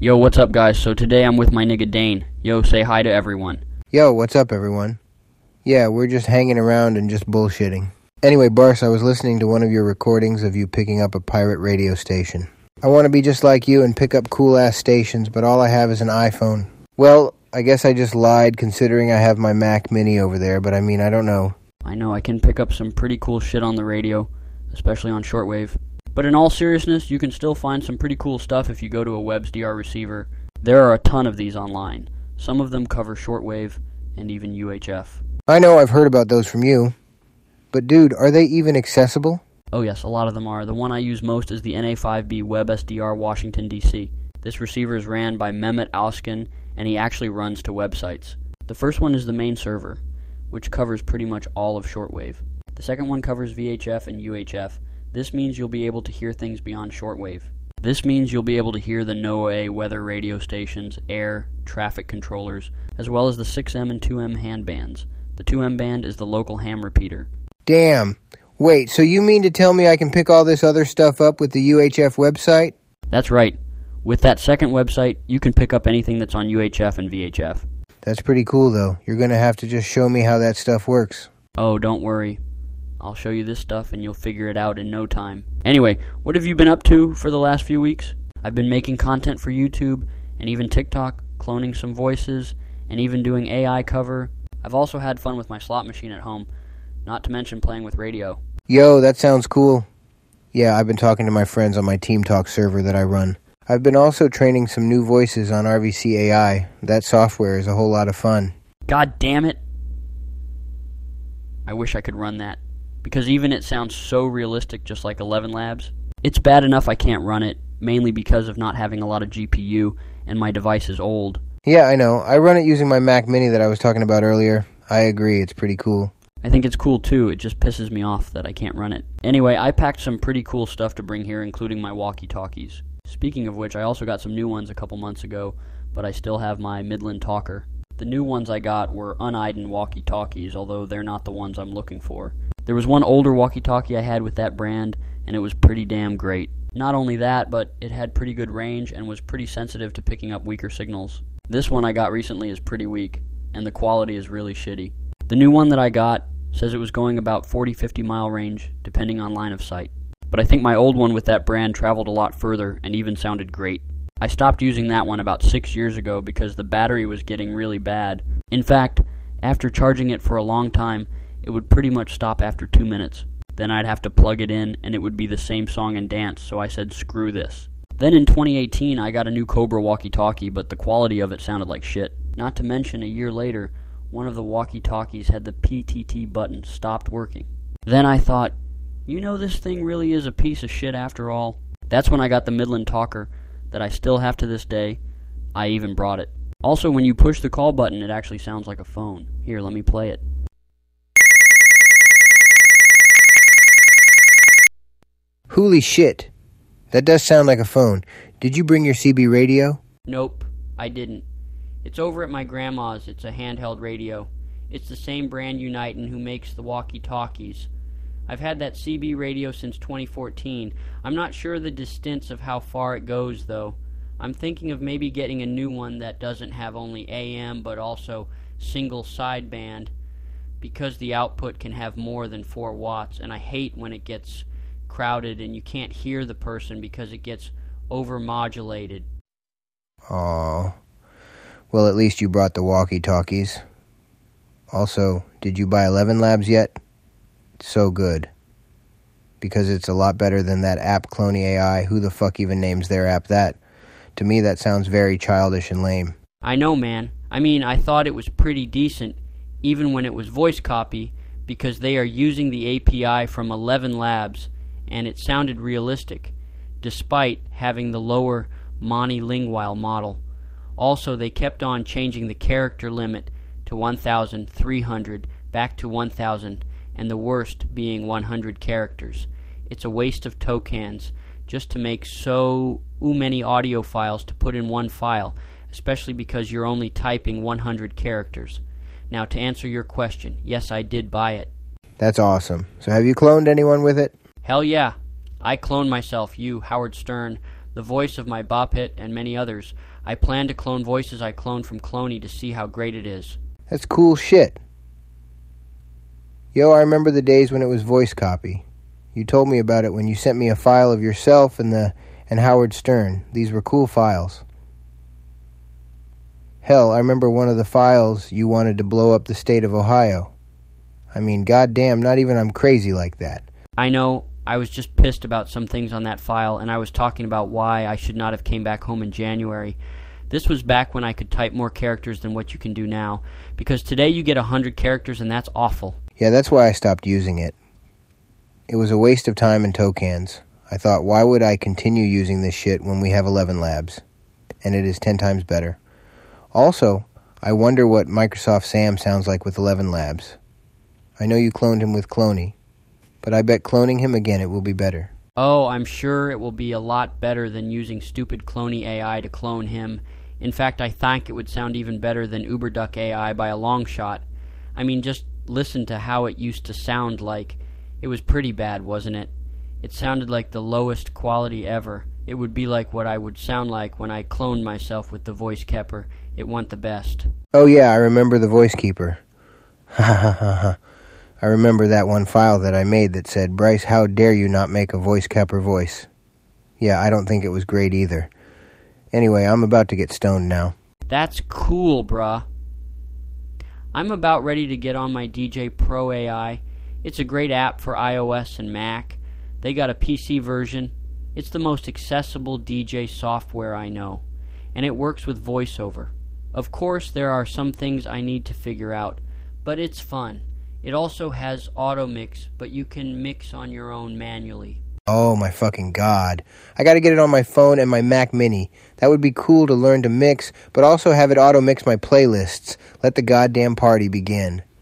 Yo, what's up, guys? So today I'm with my nigga Dane. Yo, say hi to everyone. Yo, what's up, everyone? Yeah, we're just hanging around and just bullshitting. Anyway, Bars, I was listening to one of your recordings of you picking up a pirate radio station. I want to be just like you and pick up cool-ass stations, but all I have is an iPhone. Well, I guess I just lied considering I have my Mac Mini over there, but I mean, I don't know. I know I can pick up some pretty cool shit on the radio, especially on shortwave. But in all seriousness, you can still find some pretty cool stuff if you go to a WebsDR receiver. There are a ton of these online. Some of them cover shortwave and even UHF. I know I've heard about those from you. But dude, are they even accessible? Oh yes, a lot of them are. The one I use most is the NA5B WebSDR Washington, D.C. This receiver is ran by Mehmet Alskin, and he actually runs to websites. The first one is the main server, which covers pretty much all of shortwave. The second one covers VHF and UHF. This means you'll be able to hear things beyond shortwave. This means you'll be able to hear the NOAA weather radio stations, air, traffic controllers, as well as the 6M and 2M hand bands. The 2M band is the local ham repeater. Damn. Wait, so you mean to tell me I can pick all this other stuff up with the UHF website? That's right. With that second website, you can pick up anything that's on UHF and VHF. That's pretty cool, though. You're going to have to just show me how that stuff works. Oh, don't worry. I'll show you this stuff and you'll figure it out in no time. Anyway, what have you been up to for the last few weeks? I've been making content for YouTube and even TikTok, cloning some voices, and even doing AI cover. I've also had fun with my slot machine at home, not to mention playing with radio. Yo, that sounds cool. Yeah, I've been talking to my friends on my Team Talk server that I run. I've been also training some new voices on RVC AI. That software is a whole lot of fun. God damn it. I wish I could run that. Because even it sounds so realistic, just like 11 Labs. It's bad enough I can't run it, mainly because of not having a lot of GPU, and my device is old. Yeah, I know. I run it using my Mac Mini that I was talking about earlier. I agree, it's pretty cool. I think it's cool too, it just pisses me off that I can't run it. Anyway, I packed some pretty cool stuff to bring here, including my walkie-talkies. Speaking of which, I also got some new ones a couple months ago, but I still have my Midland Talker. The new ones I got were Uneiden walkie-talkies, although they're not the ones I'm looking for. There was one older walkie-talkie I had with that brand, and it was pretty damn great. Not only that, but it had pretty good range and was pretty sensitive to picking up weaker signals. This one I got recently is pretty weak, and the quality is really shitty. The new one that I got says it was going about 40-50 mile range, depending on line of sight. But I think my old one with that brand traveled a lot further and even sounded great. I stopped using that one about 6 years ago because the battery was getting really bad. In fact, after charging it for a long time, it would pretty much stop after 2 minutes. Then I'd have to plug it in and it would be the same song and dance, so I said screw this. Then in 2018 I got a new Cobra walkie-talkie, but the quality of it sounded like shit. Not to mention a year later, one of the walkie-talkies had the PTT button stopped working. Then I thought, you know, this thing really is a piece of shit after all. That's when I got the Midland Talker that I still have to this day. I even brought it. Also, when you push the call button, it actually sounds like a phone. Here, let me play it. Holy shit. That does sound like a phone. Did you bring your CB radio? Nope, I didn't. It's over at my grandma's. It's a handheld radio. It's the same brand Uneiden who makes the walkie-talkies. I've had that CB radio since 2014. I'm not sure the distance of how far it goes, though. I'm thinking of maybe getting a new one that doesn't have only AM but also single sideband, because the output can have more than 4 watts, and I hate when it gets crowded and you can't hear the person because it gets overmodulated. Aww. Well, at least you brought the walkie-talkies. Also, did you buy 11 Labs yet? It's so good. Because it's a lot better than that app Cloney AI. Who the fuck even names their app that? To me, that sounds very childish and lame. I know, man. I mean, I thought it was pretty decent, even when it was voice copy, because they are using the API from 11 Labs, and it sounded realistic, despite having the lower monolingual model. Also, they kept on changing the character limit to 1,300 back to 1,000, and the worst being 100 characters. It's a waste of tokens just to make so many audio files to put in one file, especially because you're only typing 100 characters. Now, to answer your question, yes, I did buy it. That's awesome. So have you cloned anyone with it? Hell yeah. I cloned myself, you, Howard Stern, the voice of my Bop Hit, and many others. I plan to clone voices I cloned from Cloney to see how great it is. That's cool shit. Yo, I remember the days when it was voice copy. You told me about it when you sent me a file of yourself and Howard Stern. These were cool files. Hell, I remember one of the files you wanted to blow up the state of Ohio. I mean, goddamn, not even I'm crazy like that. I know, I was just pissed about some things on that file, and I was talking about why I should not have came back home in January. This was back when I could type more characters than what you can do now, because today you get 100 characters and that's awful. Yeah, that's why I stopped using it. It was a waste of time and tokens. I thought, why would I continue using this shit when we have 11 labs? And it is 10 times better. Also, I wonder what Microsoft Sam sounds like with 11 labs. I know you cloned him with Cloney, but I bet cloning him again it will be better. Oh, I'm sure it will be a lot better than using stupid Cloney AI to clone him. In fact, I think it would sound even better than UberDuck AI by a long shot. I mean, just listen to how it used to sound like. It was pretty bad, wasn't it? It sounded like the lowest quality ever. It would be like what I would sound like when I cloned myself with the voice keeper. It wasn't the best. Oh yeah, I remember the voice keeper. Ha ha ha ha. I remember that one file that I made that said, Bryce, how dare you not make a voice keeper voice? Yeah, I don't think it was great either. Anyway, I'm about to get stoned now. That's cool, bruh. I'm about ready to get on my DJ Pro AI. It's a great app for iOS and Mac. They got a PC version. It's the most accessible DJ software I know. And it works with VoiceOver. Of course, there are some things I need to figure out, but it's fun. It also has auto mix, but you can mix on your own manually. Oh my fucking god. I gotta get it on my phone and my Mac Mini. That would be cool to learn to mix, but also have it auto mix my playlists. Let the goddamn party begin.